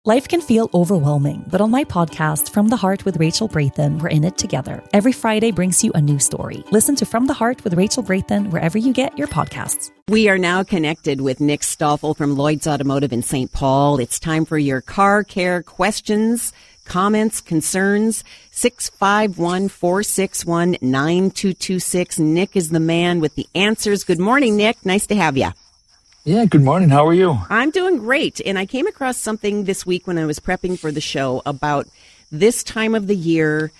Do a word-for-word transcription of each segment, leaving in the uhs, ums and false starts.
Life can feel overwhelming, but on my podcast, From the Heart with Rachel Brathen, we're in it together. Every Friday brings you a new story. Listen to From the Heart with Rachel Brathen wherever you get your podcasts. We are now connected with Nick Stoffel from Lloyd's Automotive in Saint Paul. It's time for your car care questions, comments, concerns. six five one, four six one, nine two two six. Nick is the man with the answers. Good morning, Nick. Nice to have you. Yeah, good morning. How are you? I'm doing great. And I came across something this week when I was prepping for the show about this time of the year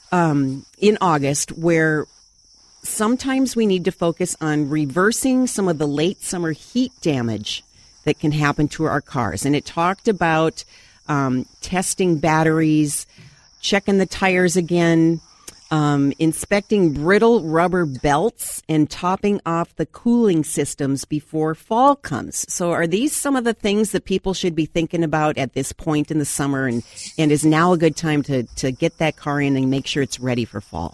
um, in August, where sometimes we need to focus on reversing some of the late summer heat damage that can happen to our cars. And it talked about um, testing batteries, checking the tires again, Um, inspecting brittle rubber belts, and topping off the cooling systems before fall comes. So are these some of the things that people should be thinking about at this point in the summer, and, and is now a good time to, to get that car in and make sure it's ready for fall?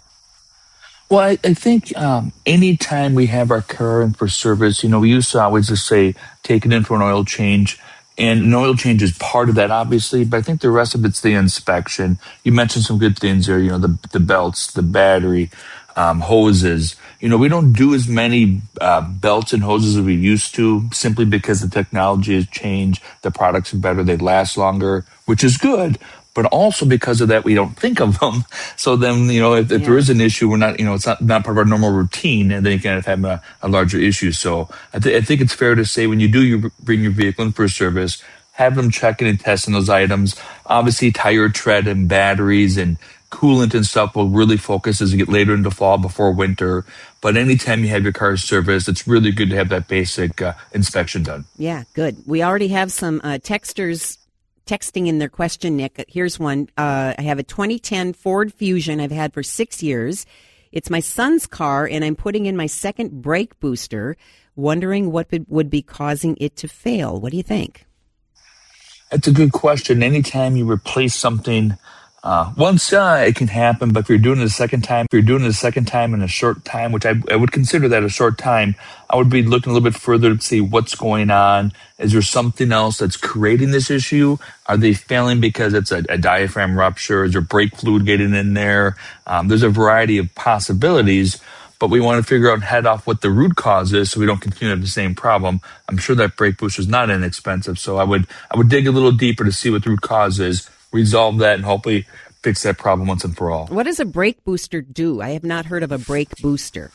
Well, I, I think um, anytime we have our car in for service, you know, we used to always just say, take it in for an oil change. And an oil change is part of that, obviously, but I think the rest of it's the inspection. You mentioned some good things there, you know, the the belts, the battery, um, hoses. You know, we don't do as many uh, belts and hoses as we used to, simply because the technology has changed. The products are better, they last longer, which is good. But also because of that, we don't think of them. So then, you know, if, if yeah. there is an issue, we're not, you know, it's not, not part of our normal routine, and then you can end up having a, a larger issue. So I, th- I think it's fair to say when you do you bring your vehicle in for service, have them checking and testing those items. Obviously, tire tread and batteries and coolant and stuff will really focus as you get later into fall before winter. But anytime you have your car serviced, it's really good to have that basic uh, inspection done. Yeah, good. We already have some uh, texters texting in their question, Nick. Here's one. Uh, I have a twenty ten Ford Fusion I've had for six years. It's my son's car, and I'm putting in my second brake booster, wondering what would be causing it to fail. What do you think? That's a good question. Anytime you replace something, uh, once uh, it can happen, but if you're doing it a second time, if you're doing it a second time in a short time, which I, I would consider that a short time, I would be looking a little bit further to see what's going on. Is there something else that's creating this issue? Are they failing because it's a, a diaphragm rupture? Is there brake fluid getting in there? Um, there's a variety of possibilities, but we want to figure out head off what the root cause is so we don't continue to have the same problem. I'm sure that brake booster is not inexpensive, so I would I would dig a little deeper to see what the root cause is, resolve that, and hopefully fix that problem once and for all. What does a brake booster do? I have not heard of a brake booster.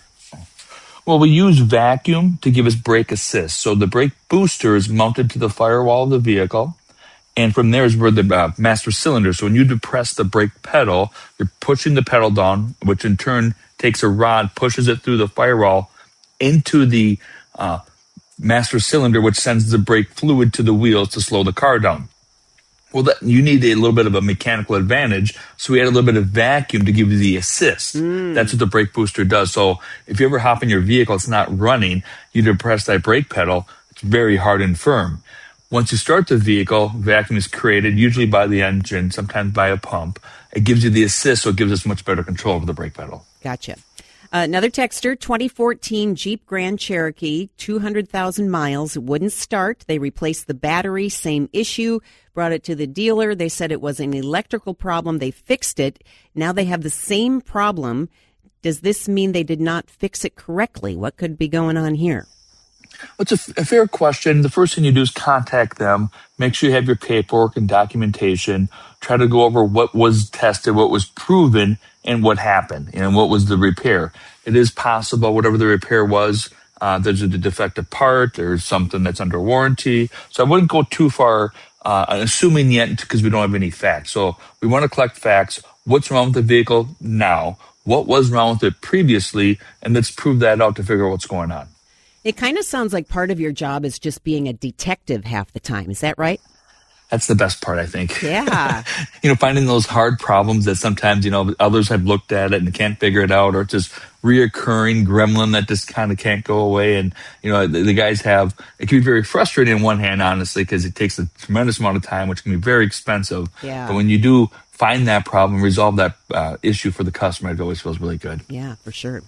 Well, we use vacuum to give us brake assist. So the brake booster is mounted to the firewall of the vehicle, and from there is where the uh, master cylinder. So when you depress the brake pedal, you're pushing the pedal down, which in turn takes a rod, pushes it through the firewall into the uh, master cylinder, which sends the brake fluid to the wheels to slow the car down. Well, that, you need a little bit of a mechanical advantage, so we add a little bit of vacuum to give you the assist. Mm. That's what the brake booster does. So if you ever hop in your vehicle, it's not running, you depress that brake pedal, it's very hard and firm. Once you start the vehicle, vacuum is created, usually by the engine, sometimes by a pump. It gives you the assist, so it gives us much better control over the brake pedal. Gotcha. Uh, another texter, twenty fourteen Jeep Grand Cherokee, two hundred thousand miles. It wouldn't start. They replaced the battery, same issue, brought it to the dealer. They said it was an electrical problem. They fixed it. Now they have the same problem. Does this mean they did not fix it correctly? What could be going on here? Well, it's a, a fair question. The first thing you do is contact them. Make sure you have your paperwork and documentation. Try to go over what was tested, what was proven, and what happened, and what was the repair. It is possible, whatever the repair was, uh, there's a defective part or something that's under warranty. So I wouldn't go too far uh, assuming yet because we don't have any facts. So we want to collect facts. What's wrong with the vehicle now? What was wrong with it previously? And let's prove that out to figure out what's going on. It kind of sounds like part of your job is just being a detective half the time. Is that right? That's the best part, I think. Yeah. you know, finding those hard problems that sometimes, you know, others have looked at it and can't figure it out, or it's just reoccurring gremlin that just kind of can't go away. And, you know, the, the guys have, it can be very frustrating on one hand, honestly, because it takes a tremendous amount of time, which can be very expensive. Yeah. But when you do find that problem, resolve that uh, issue for the customer, it always feels really good. Yeah, for sure.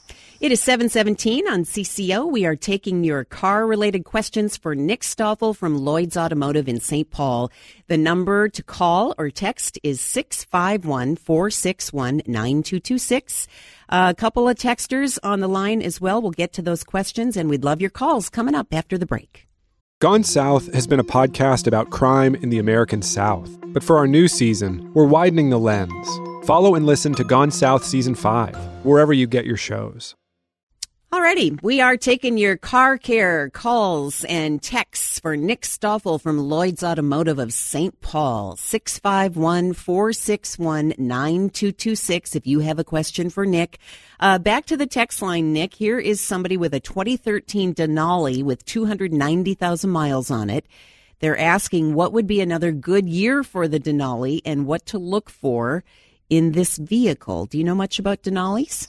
It is seven seventeen on C C O. We are taking your car-related questions for Nick Stoffel from Lloyd's Automotive in Saint Paul. The number to call or text is six five one, four six one, nine two two six. A couple of texters on the line as well. We'll get to those questions, and we'd love your calls coming up after the break. Gone South has been a podcast about crime in the American South. But for our new season, we're widening the lens. Follow and listen to Gone South Season five, wherever you get your shows. Alrighty, we are taking your car care calls and texts for Nick Stoffel from Lloyd's Automotive of Saint Paul. six five one, four six one, nine two two six if you have a question for Nick. Uh, back to the text line, Nick. Here is somebody with a twenty thirteen Denali with two hundred ninety thousand miles on it. They're asking what would be another good year for the Denali and what to look for in this vehicle. Do you know much about Denalis?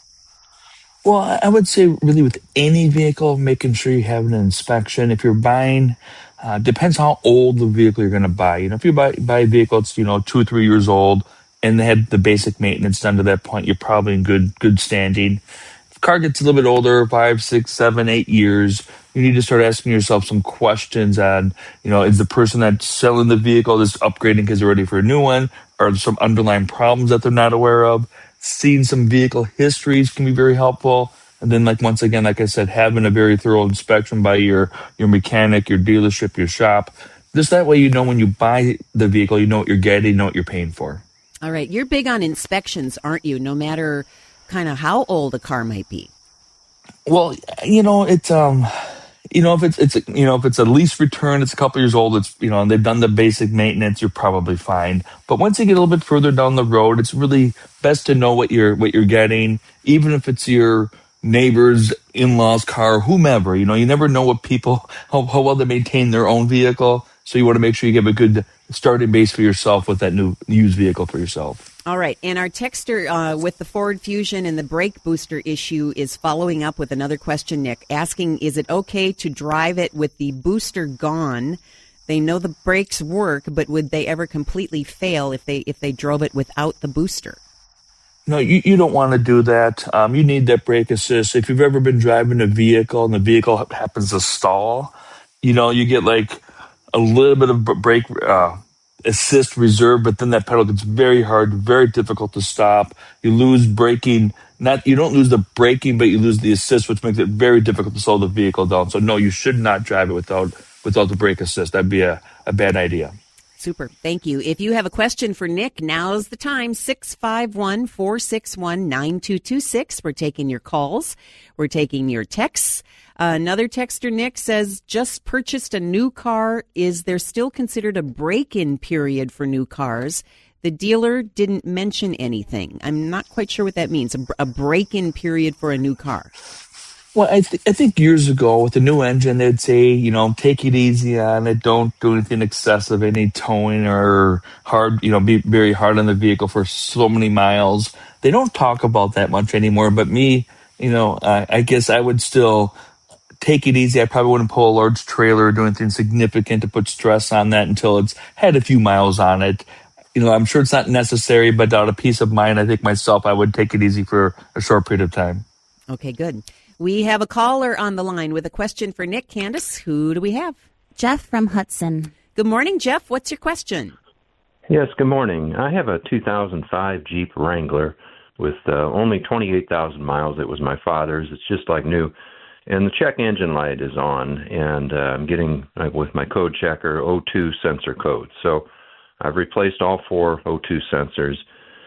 Well, I would say really with any vehicle, making sure you have an inspection. If you're buying, uh, depends how old the vehicle you're going to buy. You know, if you buy, buy a vehicle that's, you know, two or three years old and they had the basic maintenance done to that point, you're probably in good, good standing. If the car gets a little bit older, five, six, seven, eight years, you need to start asking yourself some questions on, you know, is the person that's selling the vehicle just upgrading because they're ready for a new one? Are there some underlying problems that they're not aware of? Seeing some vehicle histories can be very helpful. And then, like, once again, like I said, having a very thorough inspection by your, your mechanic, your dealership, your shop. Just that way, you know, when you buy the vehicle, you know what you're getting, you know what you're paying for. All right. You're big on inspections, aren't you? No matter kind of how old a car might be. Well, you know, it's, um, you know, if it's, it's, you know, if it's a lease return, it's a couple years old, it's, you know, and they've done the basic maintenance, you're probably fine. But once you get a little bit further down the road, it's really best to know what you're, what you're getting, even if it's your neighbor's in-law's car, whomever. You know, you never know what people, how, how well they maintain their own vehicle. So you want to make sure you give a good starting base for yourself with that new used vehicle for yourself. All right. And our texter uh, with the Ford Fusion and the brake booster issue is following up with another question, Nick, asking, is it okay to drive it with the booster gone? They know the brakes work, but would they ever completely fail if they if they drove it without the booster? No, you, you don't want to do that. Um, you need that brake assist. If you've ever been driving a vehicle and the vehicle happens to stall, you know, you get like a little bit of brake uh, assist reserve, but then that pedal gets very hard, very difficult to stop. You lose braking. Not you don't lose the braking, but you lose the assist, which makes it very difficult to slow the vehicle down. So no, you should not drive it without without the brake assist. That'd be a, a bad idea. Super. Thank you. If you have a question for Nick, now's the time. six five one, four six one, nine two two six. We're taking your calls. We're taking your texts. Uh, another texter, Nick, says, just purchased a new car. Is there still considered a break-in period for new cars? The dealer didn't mention anything. I'm not quite sure what that means, a, a break-in period for a new car. Well, I, th- I think years ago with the new engine, they'd say, you know, take it easy on it. Don't do anything excessive, any towing or hard, you know, be very hard on the vehicle for so many miles. They don't talk about that much anymore. But me, you know, I, I guess I would still take it easy. I probably wouldn't pull a large trailer or do anything significant to put stress on that until it's had a few miles on it. You know, I'm sure it's not necessary, but out of peace of mind, I think myself, I would take it easy for a short period of time. Okay, good. We have a caller on the line with a question for Nick. Candace, who do we have? Jeff from Hudson. Good morning, Jeff. What's your question? Yes, good morning. I have a two thousand five Jeep Wrangler with uh, only twenty-eight thousand miles. It was my father's. It's just like new. And the check engine light is on, and uh, I'm getting, uh, with my code checker, O two sensor code. So I've replaced all four O two sensors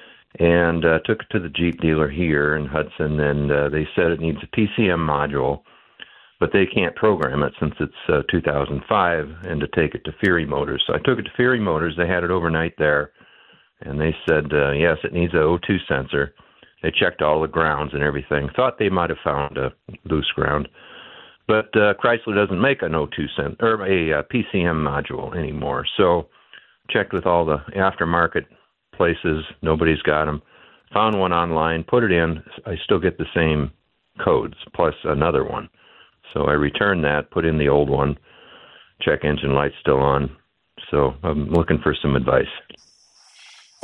and uh, took it to the Jeep dealer here in Hudson, and uh, they said it needs a P C M module, but they can't program it since it's uh, two thousand five, and to take it to Fury Motors. So I took it to Fury Motors. They had it overnight there, and they said, uh, yes, it needs a O two sensor. They checked all the grounds and everything. Thought they might have found a loose ground. But uh, Chrysler doesn't make an O two sen- or a, a P C M module anymore. So checked with all the aftermarket places. Nobody's got them. Found one online, put it in. I still get the same codes plus another one. So I returned that, put in the old one. Check engine light's still on. So I'm looking for some advice.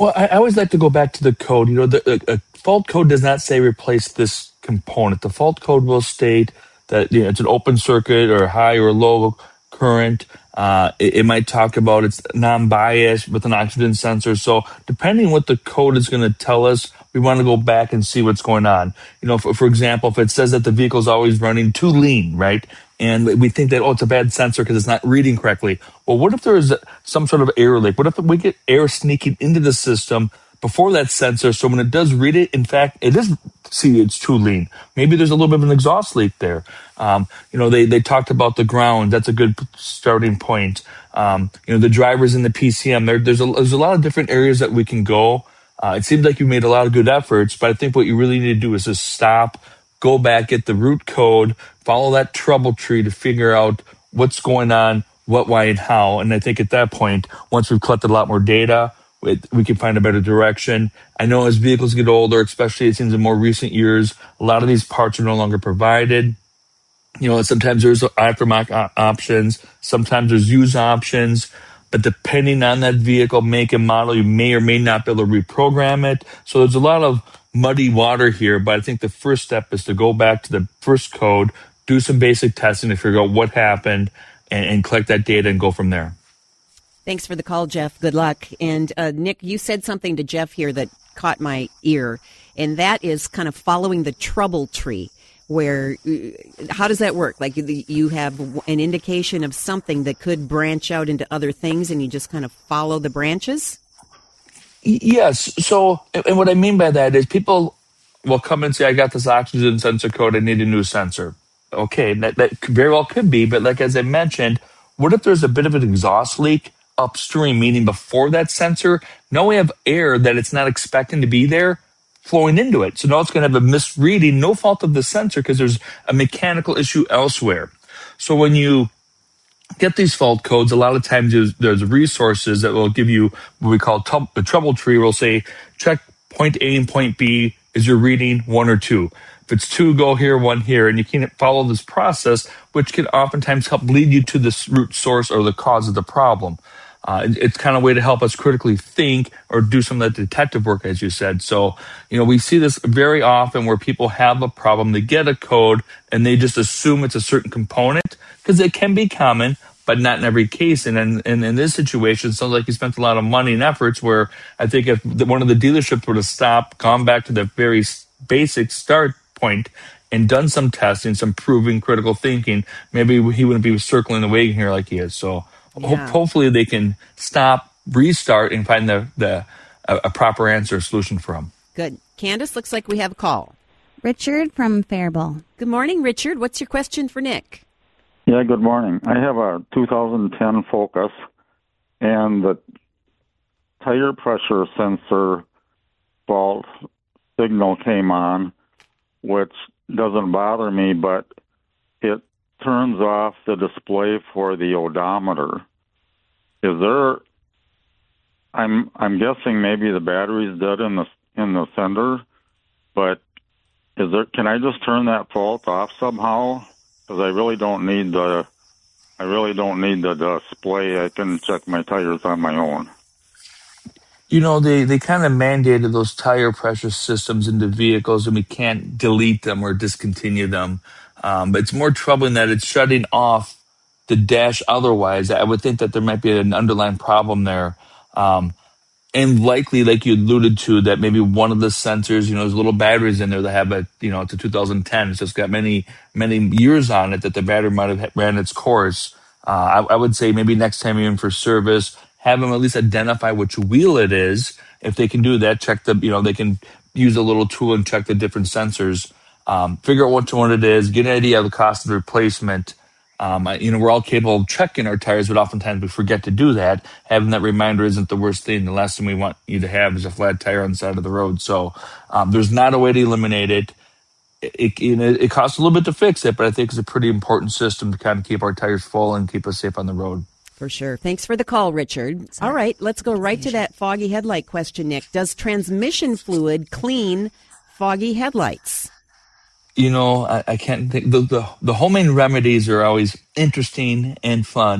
Well, I, I always like to go back to the code. You know, the a, a fault code does not say replace this component. The fault code will state that, you know, it's an open circuit or high or low current. Uh, it, it might talk about it's non-biased with an oxygen sensor. So depending what the code is going to tell us, we want to go back and see what's going on. You know, for, for example, if it says that the vehicle is always running too lean, right? And we think that, oh, it's a bad sensor because it's not reading correctly. Well, what if there is some sort of error leak? What if we get air sneaking into the system before that sensor? So when it does read it, in fact, it is see it's too lean. Maybe there's a little bit of an exhaust leak there. Um, you know, they, they talked about the ground. That's a good starting point. Um, you know, the drivers in the P C M, there, there's, a, there's a lot of different areas that we can go. Uh, it seems like you made a lot of good efforts, but I think what you really need to do is just stop, go back, get the root code, follow that trouble tree to figure out what's going on, what, why, and how. And I think at that point, once we've collected a lot more data, we can find a better direction. I know as vehicles get older, especially it seems in more recent years, a lot of these parts are no longer provided. You know, sometimes there's aftermarket options, sometimes there's used options, but depending on that vehicle, make and model, you may or may not be able to reprogram it. So there's a lot of muddy water here, but I think the first step is to go back to the first code, do some basic testing to figure out what happened, and, and collect that data and go from there. Thanks for the call, Jeff. Good luck. And uh, Nick, you said something to Jeff here that caught my ear, and that is kind of following the trouble tree. Where, how does that work? Like you have an indication of something that could branch out into other things, and you just kind of follow the branches? Yes. So, and what I mean by that is people will come and say, I got this oxygen sensor code, I need a new sensor. Okay, that, that very well could be, but like as I mentioned, what if there's a bit of an exhaust leak upstream, meaning before that sensor? Now we have air that it's not expecting to be there flowing into it. So now it's going to have a misreading, no fault of the sensor because there's a mechanical issue elsewhere. So when you get these fault codes, a lot of times there's, there's resources that will give you what we call t- the trouble tree. We'll say, check point A and point B. Is your reading one or two? If it's two, go here, one here. And you can follow this process, which can oftentimes help lead you to the root source or the cause of the problem. Uh, it's kind of a way to help us critically think or do some of that detective work, as you said. So, you know, we see this very often where people have a problem, they get a code, and they just assume it's a certain component, because it can be common, but not in every case. And in, and in this situation, it sounds like you spent a lot of money and efforts, where I think if the, one of the dealerships would have stopped, gone back to the very basic start point, and done some testing, some proving critical thinking, maybe he wouldn't be circling the wagon here like he is. So yeah. ho- hopefully they can stop, restart, and find the, the a, a proper answer, solution for him. Good. Candace, looks like we have a call. Richard from Faribault. Good morning, Richard. What's your question for Nick? Yeah, good morning. I have a two thousand ten Focus, and the tire pressure sensor fault signal came on, which doesn't bother me, but it turns off the display for the odometer. Is there? I'm I'm guessing maybe the battery's dead in the in the sender, but is there? Can I just turn that fault off somehow? Because I really don't need the, I really don't need the display. I can check my tires on my own. You know, they, they kind of mandated those tire pressure systems into vehicles, and we can't delete them or discontinue them. Um, but it's more troubling that it's shutting off the dash otherwise. I would think that there might be an underlying problem there. Um, and likely, like you alluded to, that maybe one of the sensors, you know, there's little batteries in there that have a, you know, it's a two thousand ten. It's just got many, many years on it that the battery might have ran its course. Uh, I, I would say maybe next time you're in for service, have them at least identify which wheel it is. If they can do that, check the, you know, they can use a little tool and check the different sensors, um, figure out which one it is, get an idea of the cost of the replacement. Um, you know, we're all capable of checking our tires, but oftentimes we forget to do that. Having that reminder isn't the worst thing. The last thing we want you to have is a flat tire on the side of the road. So um, there's not a way to eliminate it. It, it, you know, it costs a little bit to fix it, but I think it's a pretty important system to kind of keep our tires full and keep us safe on the road. For sure. Thanks for the call, Richard. Sorry. All right, let's go right to that foggy headlight question, Nick. Does transmission fluid clean foggy headlights? You know, I, I can't think. The, the, the homemade remedies are always interesting and fun.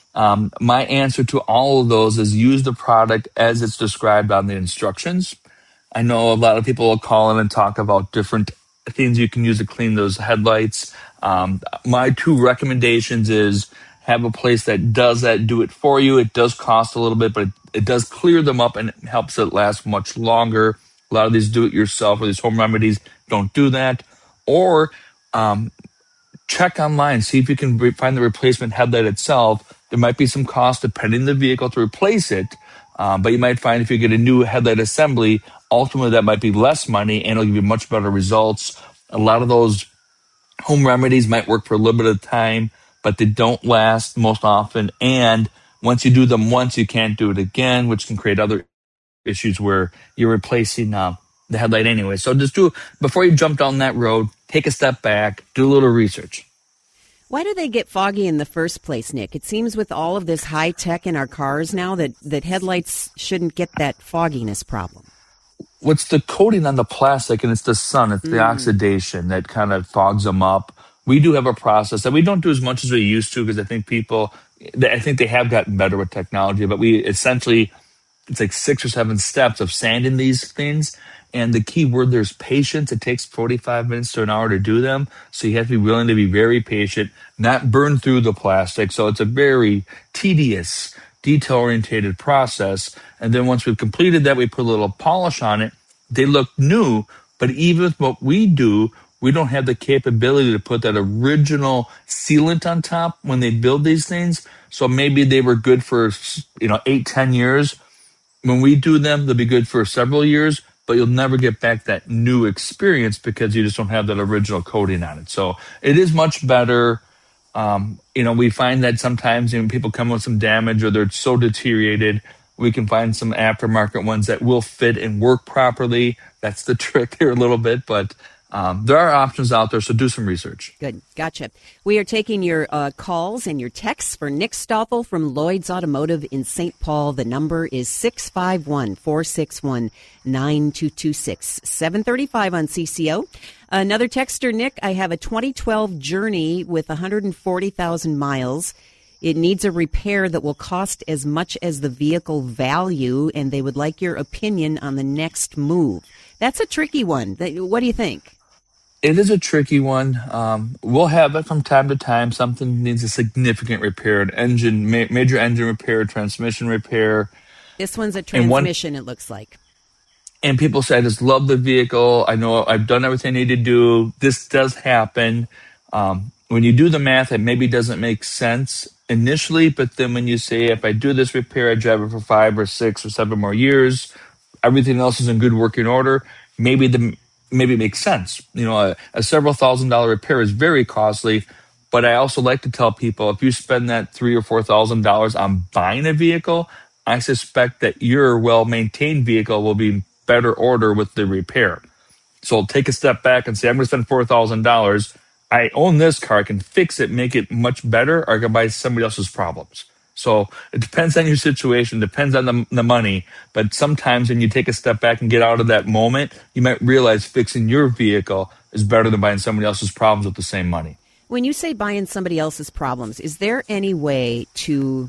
Um, my answer to all of those is use the product as it's described on the instructions. I know a lot of people will call in and talk about different things you can use to clean those headlights. Um, my two recommendations is have a place that does that, do it for you. It does cost a little bit, but it, it does clear them up and it helps it last much longer. A lot of these do-it-yourself or these home remedies don't do that. Or um, check online, see if you can re- find the replacement headlight itself. There might be some cost depending on the vehicle to replace it, um, but you might find if you get a new headlight assembly, ultimately that might be less money and it'll give you much better results. A lot of those home remedies might work for a little bit of time, but they don't last most often. And once you do them once, you can't do it again, which can create other issues where you're replacing uh, the headlight anyway. So just do, before you jump down that road, take a step back, do a little research. Why do they get foggy in the first place, Nick? It seems with all of this high tech in our cars now that, that headlights shouldn't get that fogginess problem. What's the coating on the plastic, and it's the sun, it's the mm. oxidation that kind of fogs them up. We do have a process that we don't do as much as we used to because I think people, I think they have gotten better with technology, but we essentially, it's like six or seven steps of sanding these things. And the key word there is patience. It takes forty-five minutes to an hour to do them. So you have to be willing to be very patient, not burn through the plastic. So it's a very tedious, detail-oriented process. And then once we've completed that, we put a little polish on it. They look new, but even with what we do, we don't have the capability to put that original sealant on top when they build these things. So maybe they were good for, you know, eight, ten years. When we do them, they'll be good for several years, but you'll never get back that new experience because you just don't have that original coating on it. So it is much better. Um, you know, we find that sometimes you know, people come with some damage or they're so deteriorated, we can find some aftermarket ones that will fit and work properly. That's the trick here a little bit, but um, there are options out there, so do some research. Good. Gotcha. We are taking your uh, calls and your texts for Nick Stoffel from Lloyd's Automotive in Saint Paul. The number is six five one, four six one, nine two two six, seven thirty-five on C C O. Another texter, Nick, I have a twenty twelve Journey with one hundred forty thousand miles. It needs a repair that will cost as much as the vehicle value, and they would like your opinion on the next move. That's a tricky one. What do you think? It is a tricky one. Um, we'll have it from time to time. Something needs a significant repair, an engine, ma- major engine repair, transmission repair. This one's a transmission, one, it looks like. And people say, I just love the vehicle. I know I've done everything I need to do. This does happen. Um, when you do the math, it maybe doesn't make sense initially, but then when you say, if I do this repair, I drive it for five or six or seven more years, everything else is in good working order, maybe the maybe it makes sense. You know, a, a several thousand dollar repair is very costly, but I also like to tell people if you spend that three or four thousand dollars on buying a vehicle, I suspect that your well-maintained vehicle will be in better order with the repair. So take a step back and say, I'm going to spend four thousand dollars. I own this car. I can fix it, make it much better, or I can buy somebody else's problems. So it depends on your situation, depends on the, the money. But sometimes when you take a step back and get out of that moment, you might realize fixing your vehicle is better than buying somebody else's problems with the same money. When you say buying somebody else's problems, is there any way to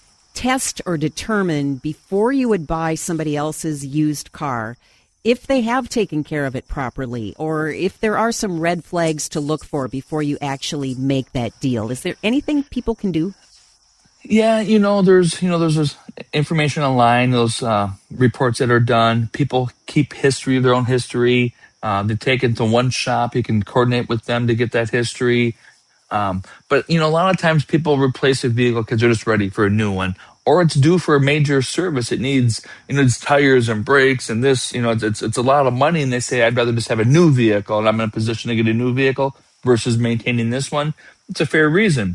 test or determine before you would buy somebody else's used car if they have taken care of it properly, or if there are some red flags to look for before you actually make that deal? Is there anything people can do? Yeah, you know, there's, you know, there's, there's information online, those uh, reports that are done. People keep history of their own history. Uh, they take it to one shop. You can coordinate with them to get that history. Um, but, you know, a lot of times people replace a vehicle because they're just ready for a new one, or it's due for a major service. It needs, you know, it's tires and brakes and this, you know, it's, it's, it's a lot of money. And they say, I'd rather just have a new vehicle and I'm in a position to get a new vehicle versus maintaining this one. It's a fair reason,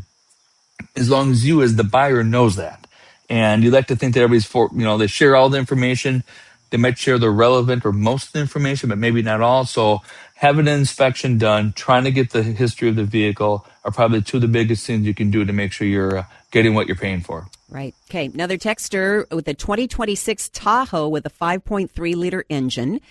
as long as you as the buyer knows that. And you like to think that everybody's for, you know, they share all the information. They might share the relevant or most of the information, but maybe not all. So having an inspection done, trying to get the history of the vehicle are probably two of the biggest things you can do to make sure you're uh, getting what you're paying for. Right. Okay. Another texter with a twenty twenty-six Tahoe with a five point three liter engine.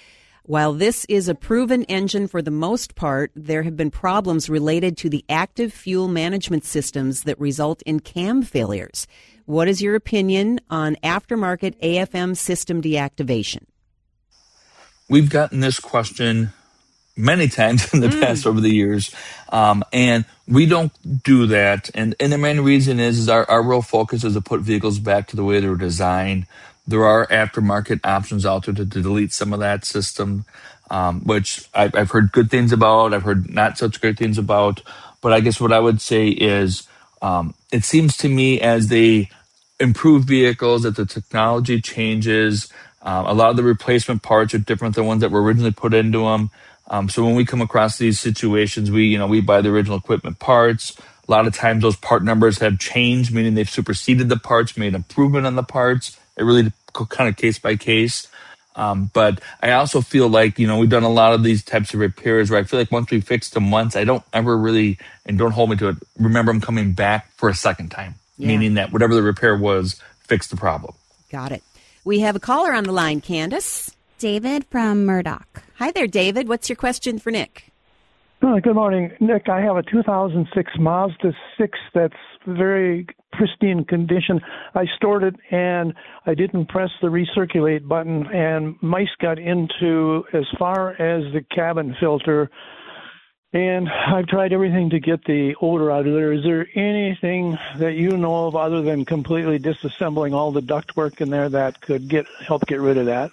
While this is a proven engine for the most part, there have been problems related to the active fuel management systems that result in cam failures. What is your opinion on aftermarket A F M system deactivation? We've gotten this question many times in the mm. past over the years, um, and we don't do that. And, and the main reason is, is our, our real focus is to put vehicles back to the way they were designed. There are aftermarket options out there to, to delete some of that system, um, which I've, I've heard good things about. I've heard not such great things about. But I guess what I would say is um, it seems to me as they improve vehicles, that the technology changes. Uh, a lot of the replacement parts are different than ones that were originally put into them. Um, so when we come across these situations, we, you know, we buy the original equipment parts. A lot of times those part numbers have changed, meaning they've superseded the parts, made improvement on the parts. It really kind of case by case. Um, but I also feel like, you know, we've done a lot of these types of repairs where I feel like once we fixed them once, I don't ever really, and don't hold me to it, remember them coming back for a second time, yeah. meaning that whatever the repair was fixed the problem. Got it. We have a caller on the line, Candace. David from Murdoch. Hi there, David. What's your question for Nick? Oh, good morning, Nick. I have a two thousand six Mazda six that's very pristine condition. I stored it and I didn't press the recirculate button, and mice got into as far as the cabin filter. And I've tried everything to get the odor out of there. Is there anything that you know of other than completely disassembling all the ductwork in there that could get help get rid of that?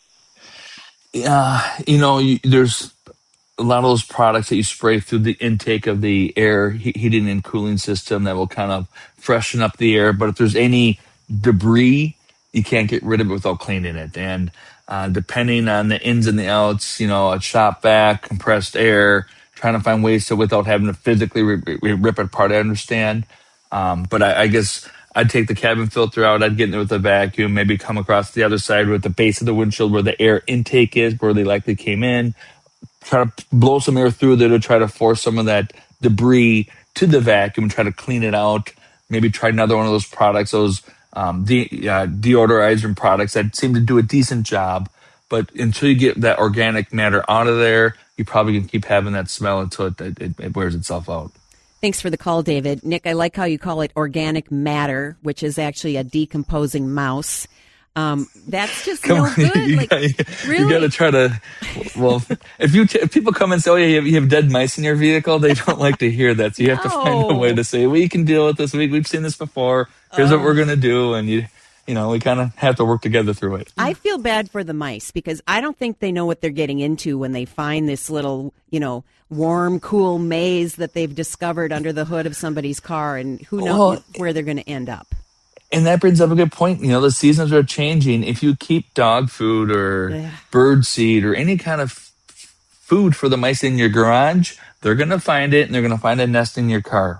Uh, you know, you, there's a lot of those products that you spray through the intake of the air he- heating and cooling system that will kind of freshen up the air. But if there's any debris, you can't get rid of it without cleaning it. And uh, depending on the ins and the outs, you know, a shop vac, compressed air, trying to find ways to without having to physically re- re- rip it apart, I understand. Um, but I, I guess I'd take the cabin filter out. I'd get in there with a vacuum, maybe come across the other side with the base of the windshield where the air intake is, where they likely came in. Try to blow some air through there to try to force some of that debris to the vacuum and try to clean it out. Maybe try another one of those products, those um, de- uh, deodorizer products that seem to do a decent job. But until you get that organic matter out of there, you probably can keep having that smell until it, it, it wears itself out. Thanks for the call, David. Nick, I like how you call it organic matter, which is actually a decomposing mouse. Um, that's just come no on, good. You, like, you, really? You got to try to. Well, if you t- if people come and say, "Oh, yeah, you have, you have dead mice in your vehicle," they don't like to hear that. So you have to find a way to say, "We can deal with this. We, we've seen this before. Here's oh. what we're gonna do," and you. You know, we kind of have to work together through it. I feel bad for the mice because I don't think they know what they're getting into when they find this little, you know, warm, cool maze that they've discovered under the hood of somebody's car, and who knows well, where they're going to end up. And that brings up a good point. You know, the seasons are changing. If you keep dog food or yeah. bird seed or any kind of f- food for the mice in your garage, they're going to find it, and they're going to find a nest in your car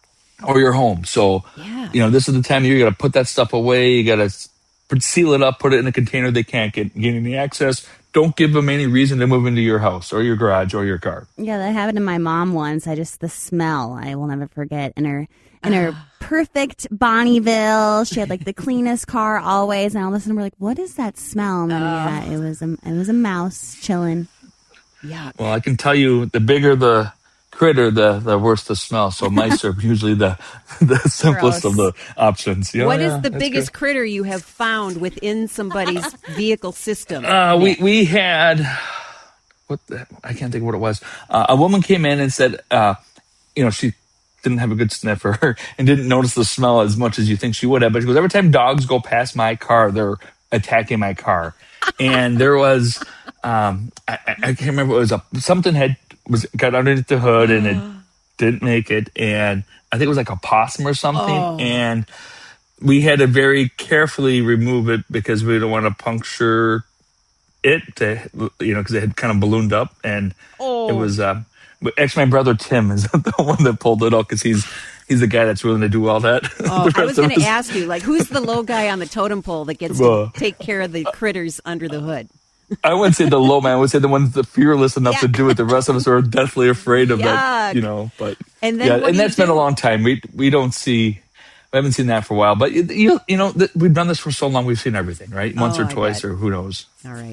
or your home. So, yeah. you know, this is the time of year you got to put that stuff away. You got to seal it up, put it in a container they can't get, get any access. Don't give them any reason to move into your house or your garage or your car. Yeah, that happened to my mom once. I just, the smell, I will never forget. In her, in her perfect Bonneville, she had like the cleanest car always. And all of a sudden we're like, what is that smell? And then, uh, yeah, it was, a, it was a mouse chilling. Yeah. Well, I can tell you, the bigger the critter, the the worse the smell. So mice are usually the the simplest Gross. of the options. Yeah, what yeah, is the biggest good. critter you have found within somebody's vehicle system? Uh, we we had what the, I can't think of what it was. Uh, a woman came in and said, uh, you know, she didn't have a good sniffer and didn't notice the smell as much as you think she would have. But she goes, every time dogs go past my car, they're attacking my car. And there was, um, I, I can't remember. It was a something had. was got underneath the hood and it didn't make it, and I think it was like a possum or something, oh. and we had to very carefully remove it because we don't want to puncture it, to, you know, because it had kind of ballooned up, and oh. it was uh, actually my brother Tim is the one that pulled it out because he's he's the guy that's willing to do all that. Oh, I was going to ask you, like, who's the low guy on the totem pole that gets uh, to take care of the critters under the hood? I wouldn't say the low man. I would say the ones that fearless enough yeah. to do it. The rest of us are deathly afraid of Yuck. that, you know. But and then yeah, and that's been do? a long time. We we don't see, we haven't seen that for a while. But you you know, th- we've done this for so long. We've seen everything, right? Once oh, or twice, or who knows. All right.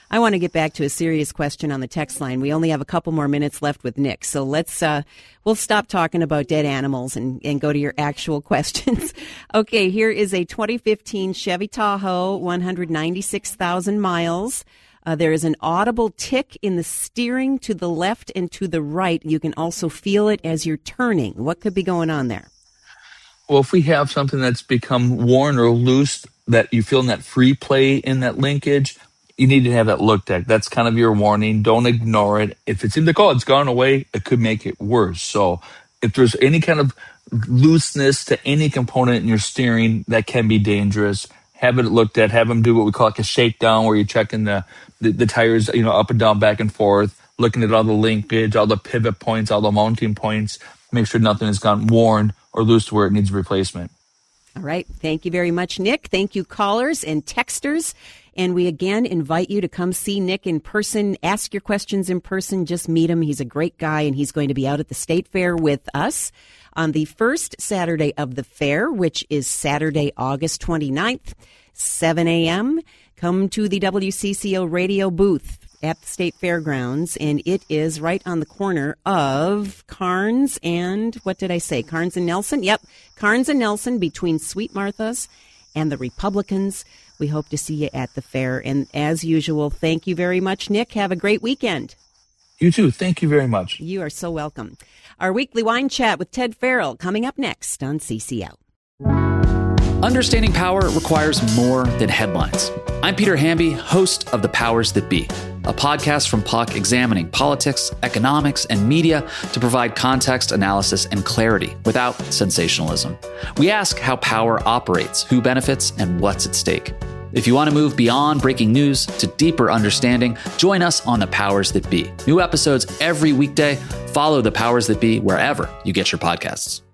I want to get back to a serious question on the text line. We only have a couple more minutes left with Nick, so let's uh, we'll stop talking about dead animals and, and go to your actual questions. Okay, here is a twenty fifteen Chevy Tahoe, one hundred ninety-six thousand miles. Uh, there is an audible tick in the steering to the left and to the right. You can also feel it as you're turning. What could be going on there? Well, if we have something that's become worn or loose, that you feel in that free play in that linkage, you need to have that looked at. That's kind of your warning. Don't ignore it. If it seems like, oh, it's gone away, it could make it worse. So if there's any kind of looseness to any component in your steering, that can be dangerous. Have it looked at. Have them do what we call like a shakedown, where you're checking the, the, the tires, you know, up and down, back and forth, looking at all the linkage, all the pivot points, all the mounting points. Make sure nothing has gone worn or loose to where it needs replacement. All right. Thank you very much, Nick. Thank you, callers and texters. And we again invite you to come see Nick in person, ask your questions in person, just meet him. He's a great guy, and he's going to be out at the State Fair with us on the first Saturday of the fair, which is Saturday, August twenty-ninth, seven a.m. Come to the W C C O radio booth at the State Fairgrounds, and it is right on the corner of Carnes and, what did I say, Carnes and Nelson? Yep, Carnes and Nelson, between Sweet Martha's and the Republicans. We hope to see you at the fair. And as usual, thank you very much, Nick. Have a great weekend. You too. Thank you very much. You are so welcome. Our weekly wine chat with Ted Farrell coming up next on C C L. Understanding power requires more than headlines. I'm Peter Hamby, host of The Powers That Be, a podcast from P U C examining politics, economics, and media to provide context, analysis, and clarity without sensationalism. We ask how power operates, who benefits, and what's at stake. If you want to move beyond breaking news to deeper understanding, join us on The Powers That Be. New episodes every weekday. Follow The Powers That Be wherever you get your podcasts.